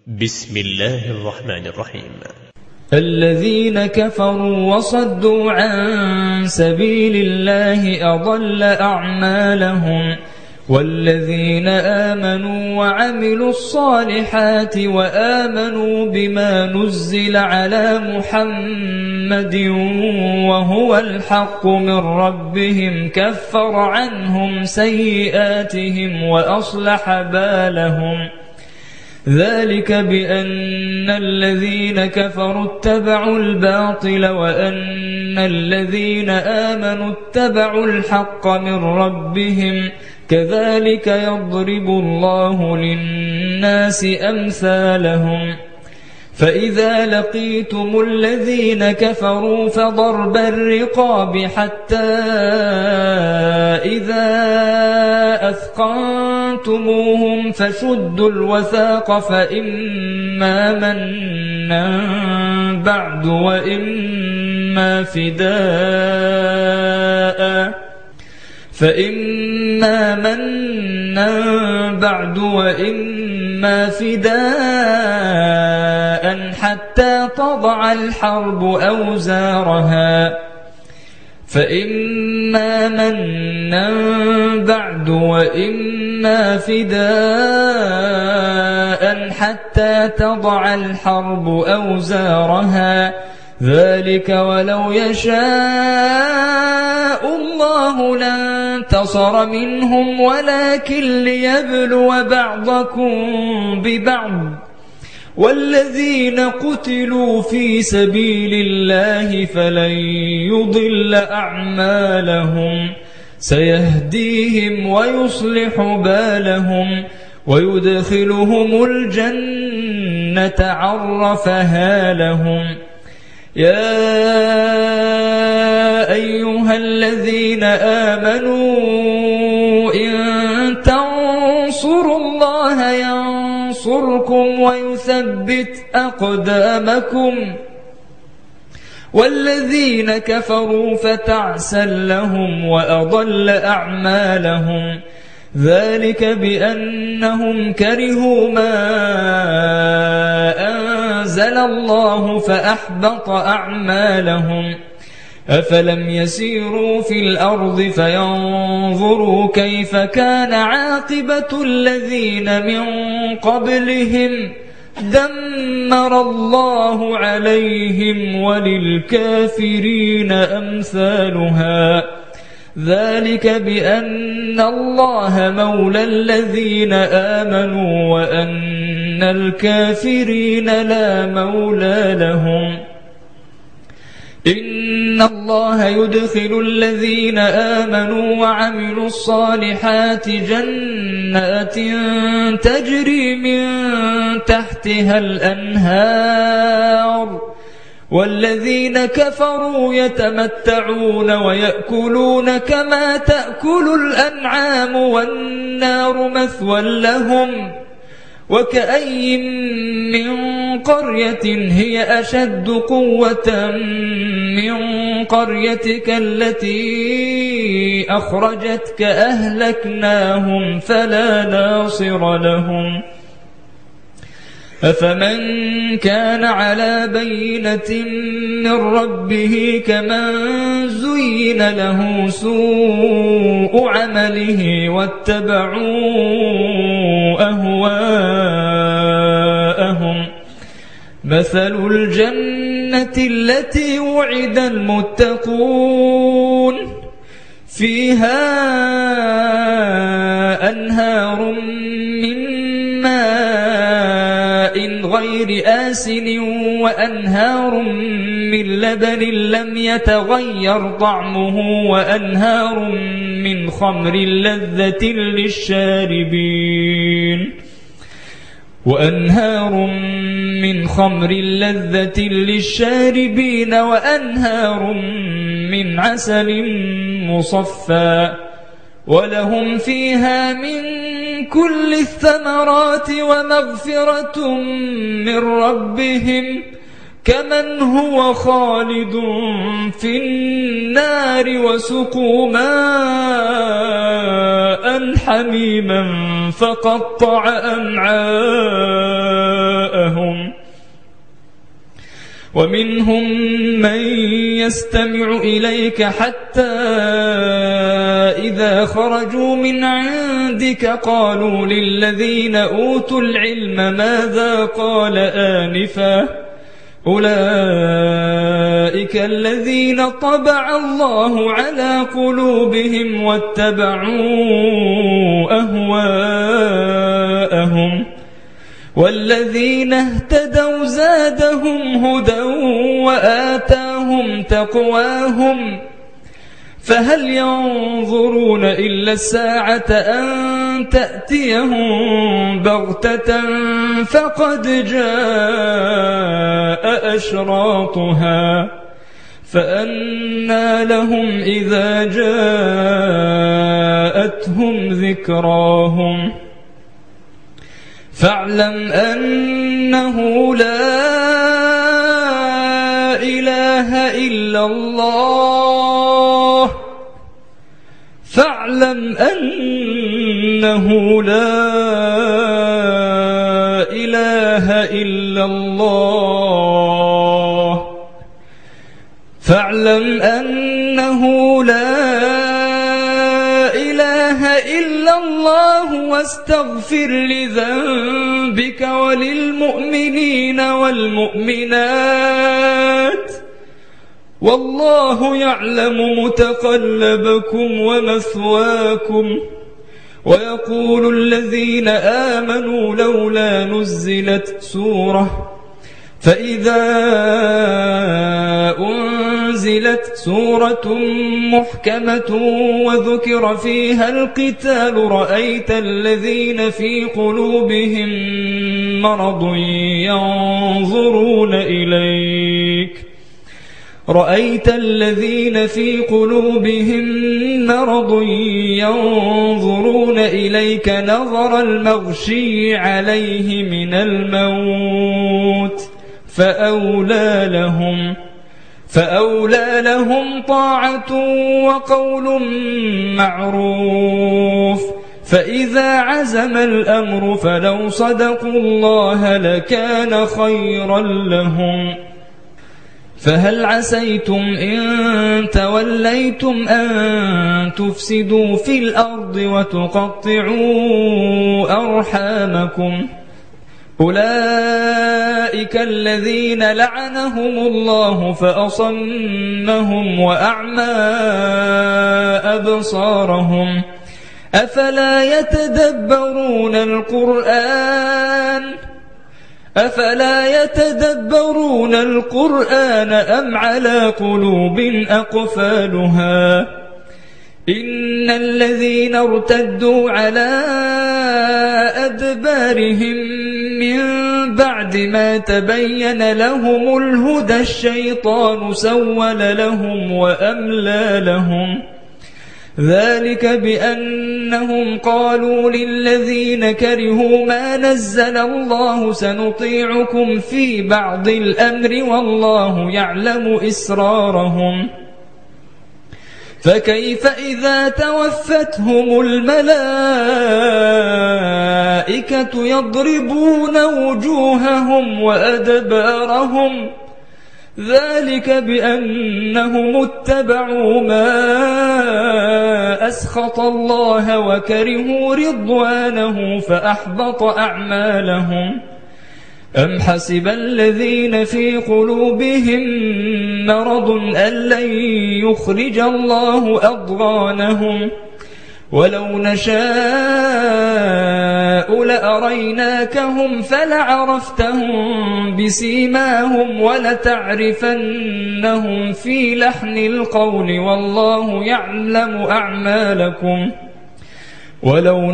بسم الله الرحمن الرحيم. الذين كفروا وصدوا عن سبيل الله أضل أعمالهم، والذين آمنوا وعملوا الصالحات وآمنوا بما نزل على محمد وهو الحق من ربهم كفر عنهم سيئاتهم وأصلح بالهم. ذلك بأن الذين كفروا اتبعوا الباطل وأن الذين آمنوا اتبعوا الحق من ربهم، كذلك يضرب الله للناس أمثالهم. فإذا لقيتم الذين كفروا فضرب الرقاب حتى إذا أثقنتموهم فشدوا الوثاق فإما منا بعد وإما فداء حتى تضع الحرب أوزارها. فإما منا بعد وإما فداء حتى تضع الحرب أوزارها، ذلك ولو يشاء الله لانتصر منهم ولكن ليبلو بعضكم ببعض، والذين قتلوا في سبيل الله فلن يضل أعمالهم، سيهديهم ويصلح بالهم ويدخلهم الجنة عرفها لهم. يا أيها الذين آمنوا إن تنصروا الله ينصركم ويثبت أقدامكم، والذين كفروا فتعسا لهم وأضل أعمالهم. ذلك بأنهم كرهوا ما أنزل الله فأحبط أعمالهم. أفلم يسيروا في الأرض فينظروا كيف كان عاقبة الذين من قبلهم، دمر الله عليهم وللكافرين أمثالها. ذلك بأن الله مولى الذين آمنوا وأن الكافرين لا مولى لهم. إن الله يدخل الذين آمنوا وعملوا الصالحات جنات تجري من تحتها الأنهار، والذين كفروا يتمتعون ويأكلون كما تأكل الأنعام والنار مثوى لهم. وكأي من قرية هي أشد قوة من قريتك التي أخرجتك أهلكناهم فلا ناصر لهم. أفمن كان على بينة من ربه كمن زين له سوء عمله واتبعوا أهواءهم. مثل الجنة التي وعد المتقون فيها أنهار من غير آسن وأنهار من لبن لم يتغير طعمه وأنهار من خمر لذة للشاربين وأنهار من عسل مصفى، ولهم فيها من كل الثمرات ومغفرة من ربهم كمن هو خالد في النار وسقوا ماء حميما فقطع أمعاءهم. ومنهم من يستمع إليك حتى إذا خرجوا من عندك قالوا للذين أوتوا العلم ماذا قال آنفا أولئك الذين طبع الله على قلوبهم واتبعوا أهواءهم والذين اهتدوا زادهم هدى وآتاهم تقواهم فهل ينظرون إلا الساعة أن تأتيهم بغتة فقد جاء أشراطها فأنى لهم إذا جاءتهم ذكراهم فاعلم أنه لا إله إلا الله فاعلم أنه لا إله إلا الله فاعلم أنه لا إله إلا الله واستغفر لذنبك وللمؤمنين والمؤمنات والله يعلم متقلبكم ومثواكم ويقول الذين آمنوا لولا نزلت سورة فإذا أنزلت سورة محكمة وذكر فيها القتال رأيت الذين في قلوبهم مرض ينظرون إليك نظر المغشي عليه من الموت فأولى لهم طاعة وقول معروف فإذا عزم الأمر فلو صدقوا الله لكان خيرا لهم فهل عسيتم إن توليتم أن تفسدوا في الأرض وتقطعوا أرحامكم أولئك الذين لعنهم الله فأصمهم وأعمى أبصارهم أفلا يتدبرون القرآن أم على قلوب أقفالها إن الذين ارتدوا على أدبارهم من بعد ما تبين لهم الهدى الشيطان سول لهم وأملى لهم ذلك بأنهم قالوا للذين كرهوا ما نزل الله سنطيعكم في بعض الأمر والله يعلم إسرارهم فكيف إذا توفتهم الملائكة يضربون وجوههم وأدبارهم ذلك بأنهم اتبعوا ما أسخط الله وكرهوا رضوانه فأحبط أعمالهم أم حسب الذين في قلوبهم مرض أن لن يخرج الله أضغانهم ولو نشاء لأريناكهم فلعرفتهم بسيماهم ولتعرفنهم في لحن القول والله يعلم أعمالكم ولو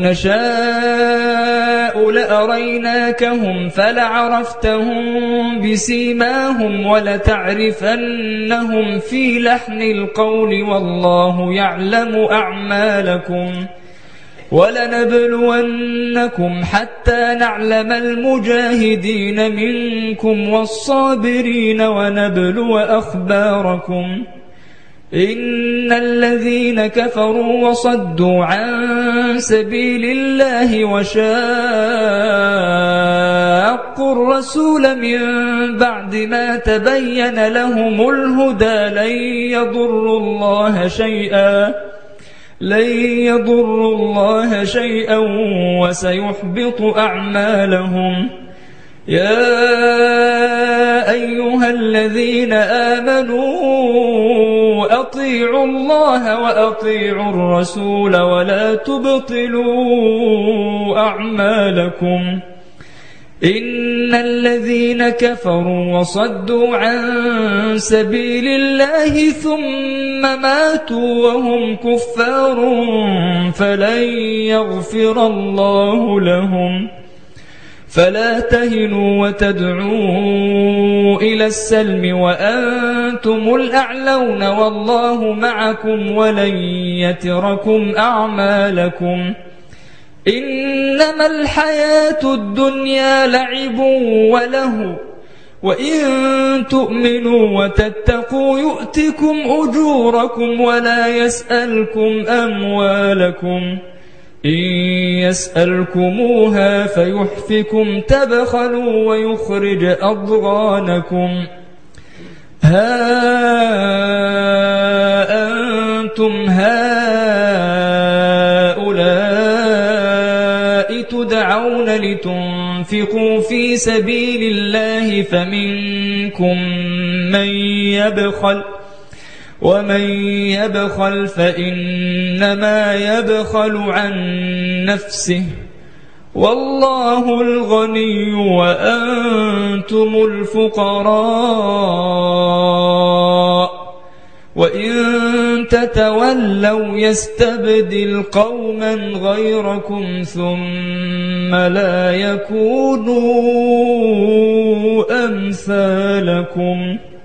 نشاء لأريناكهم فلعرفتهم بسيماهم ولتعرفنهم في لحن القول والله يعلم أعمالكم ولنبلونكم حتى نعلم المجاهدين منكم والصابرين ونبلو أخباركم إن الذين كفروا وصدوا عن سبيل الله وشاقوا وشاقوا الرسول من بعد ما تبين لهم الهدى لن يضروا الله شيئا وسيحبط أعمالهم. يا أيها الذين آمنوا أطيعوا الله وأطيعوا الرسول ولا تبطلوا أعمالكم. إن الذين كفروا وصدوا عن سبيل الله ثم ماتوا وهم كفار فلن يغفر الله لهم. فلا تهنوا وتدعوا إلى السلم وأنتم الأعلون والله معكم ولن يتركم أعمالكم. إنما الحياة الدنيا لعب وله وإن تؤمنوا وتتقوا يؤتكم أجوركم ولا يسألكم أموالكم. إن يسألكموها فيحفكم تبخلوا ويخرج أضغانكم. ها أنتم هؤلاء تدعون لتنفقوا في سبيل الله فمنكم من يبخل ومن يبخل فإنما يبخل عن نفسه والله الغني وأنتم الفقراء وإن تتولوا يستبدل قوما غيركم ثم لا يكونوا أمثالكم.